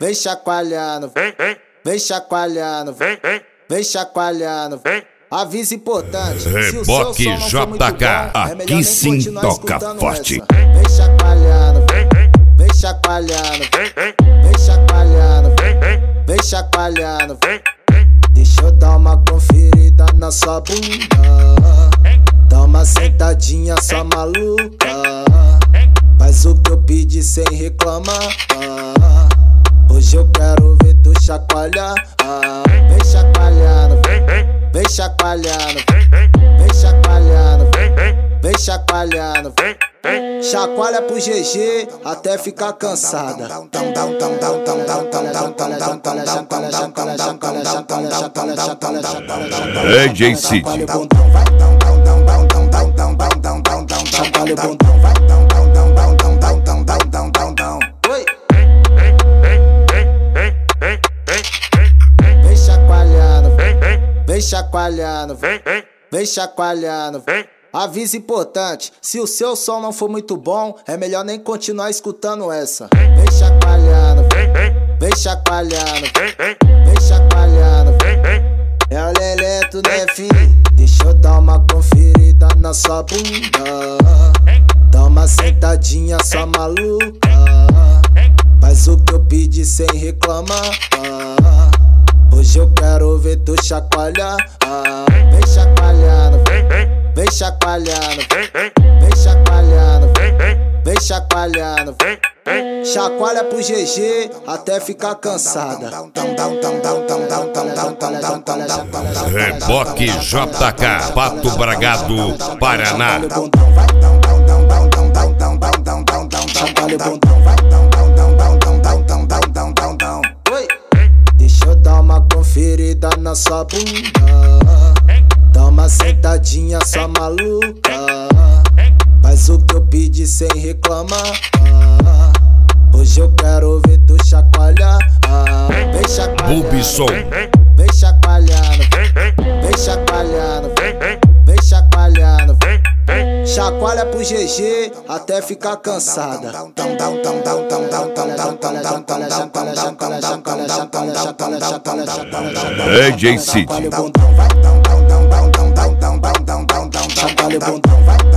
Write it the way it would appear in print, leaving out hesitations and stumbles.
vem chacoalhando, vem chacoalhando, vem chacoalhando. Aviso importante, Reboque JK, aqui sim toca forte. Vem chacoalhando, vem chacoalhando, vem chacoalhando, vem chacoalhando. Deixa eu dar uma conferida na sua bunda. Dá uma sentadinha só maluca. Faz o que eu pedi sem reclamar. Hoje eu quero ver tu chacoalhar. Vem chacoalhando, vem chacoalhando, vem chacoalhando, vem chacoalhando. Chacoalha pro GG até ficar cansada. DJ Cid. Vem chacoalhando, vem chacoalhando, vem chacoalhando. Aviso importante, se o seu som não for muito bom, é melhor nem continuar escutando essa. Vem chacoalhando, vem chacoalhando, vem chacoalhando. É o Leleto, né, filho? Deixa eu dar uma conferida na sua bunda. Dá uma sentadinha só maluca. Faz o que eu pedi sem reclamar. Hoje eu quero ver tu chacoalhar. Vem chacoalhando, vem chacoalhando, vem chacoalhando, vem chacoalhando. Chacoalha pro GG até ficar cansada. Reboque JK, Pato Bragado, Paraná. Deixa eu dar uma conferida na sua bunda. Dá uma sentadinha só maluca. Faz o que eu pedi sem reclamar. Hoje eu quero ver tu chacoalhar. Vem chacoalhando, Bubisson. vem chacoalhando, vem chacoalhando, vem chacoalhando. Chacoalha pro GG até ficar cansada. DJ Cid. Chacoalha o bundão,